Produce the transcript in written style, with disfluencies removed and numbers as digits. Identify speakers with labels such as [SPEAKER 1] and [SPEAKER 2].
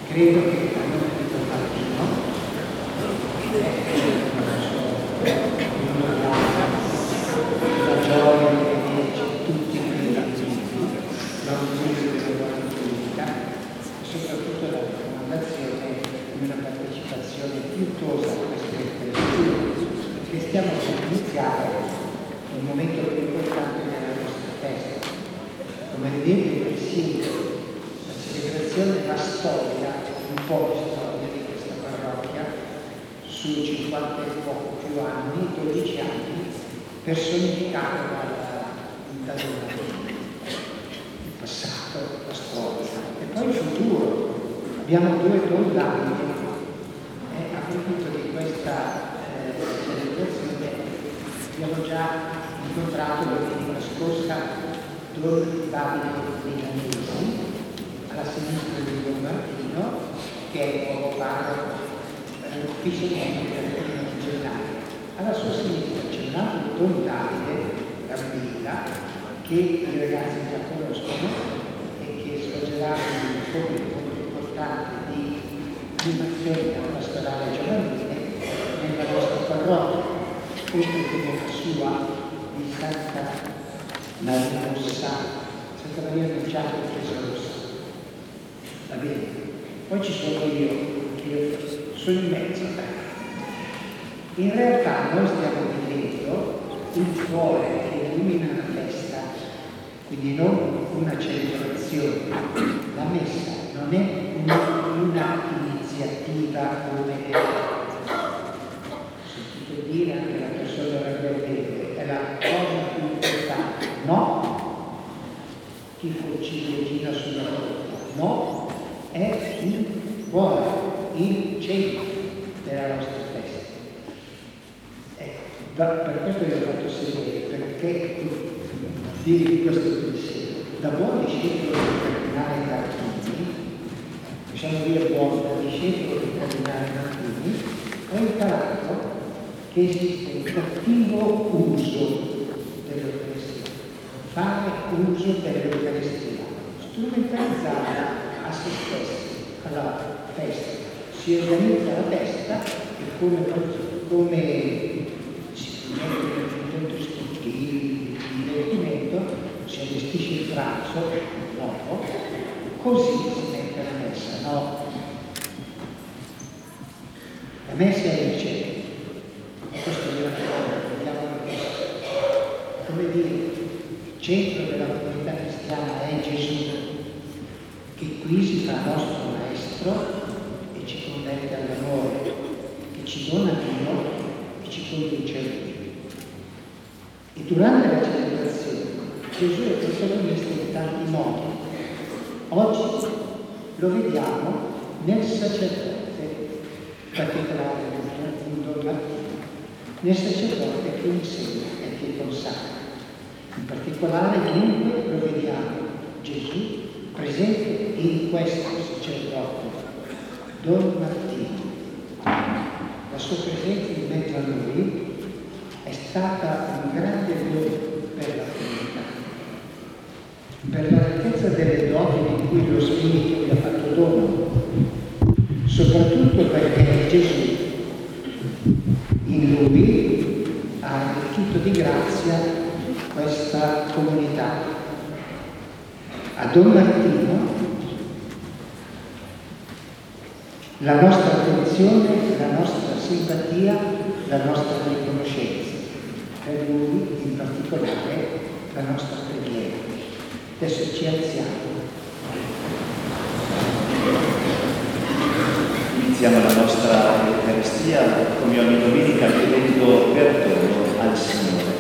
[SPEAKER 1] credo che a nome di Tommasino la gioia di vederci tutti qui l'augurio della buona politica e soprattutto la raccomandazione di una partecipazione pietosa a queste espressioni, perché stiamo per iniziare un momento più importante della nostra festa. Come vedete, la celebrazione, la storia, un po' di storia di questa parrocchia, su 50 e poco più anni, 12 anni, personificata dalla vita il passato, la storia e poi il futuro. Abbiamo due Don Davide e approfitto di questa celebrazione. Abbiamo già incontrato la domenica scorsa Don Davide Milanesi alla sinistra di Don Martino, che è il nuovo parroco dell'ufficio medico del gennaio. Alla sua sinistra c'è un altro Don Davide Gambilla, che i ragazzi già conoscono e che svolgerà un compito molto importante di animazione pastorale giovanile nella nostra parrocchia, oltre che nella sua di Santa Maria Rossa, Santa Maria Annunciata e Chiesa Rossa. Va bene? Poi ci sono io, che sono in mezzo. In realtà noi stiamo vivendo un cuore che illumina la festa, quindi non una celebrazione. La messa non è una iniziativa come sentito dire anche la persona dovrebbe è la cosa più importante. No, chi fu ciliegina sulla torta, no, è il cuore, il centro della nostra festa. Per questo vi ho fatto sedere, perché di questo pensiero, da buon discepolo del cardinale Tarquini, possiamo dire buon discepolo del cardinale Tarquini, ho imparato che esiste un cattivo uso dell'Eucaristia, fare uso dell'Eucaristia, strumentalizzarla a se stessi, alla festa. Si organizza la festa e come strumento sportivo, di divertimento, si allestisce il pranzo, no, così si mette la messa, no? La messa è il cielo. Questo è una cosa, vediamo la messa. Come dire, il centro della comunità cristiana è Gesù, che qui si fa nostro maestro e ci converte all'amore, che ci dona Dio e ci conduce a Lui. E durante la celebrazione Gesù è protagonista in tanti modi. Oggi lo vediamo nel sacerdote cattedrale di Don Martino, nel sacerdote che insegna e che consacra. In particolare dunque lo vediamo Gesù presente in questo sacerdote, Don Martino. La sua presenza in mezzo a noi è stata un grande dono per la comunità, per la ricchezza delle doti di cui lo Spirito gli ha fatto dono, soprattutto perché Gesù in Lui ha arricchito di grazia questa comunità. A Don Martino la nostra attenzione, la nostra simpatia, la nostra riconoscenza. Per lui in particolare la nostra preghiera. Adesso ci alziamo.
[SPEAKER 2] Iniziamo la nostra Eucaristia come ogni domenica chiedendo perdono al Signore.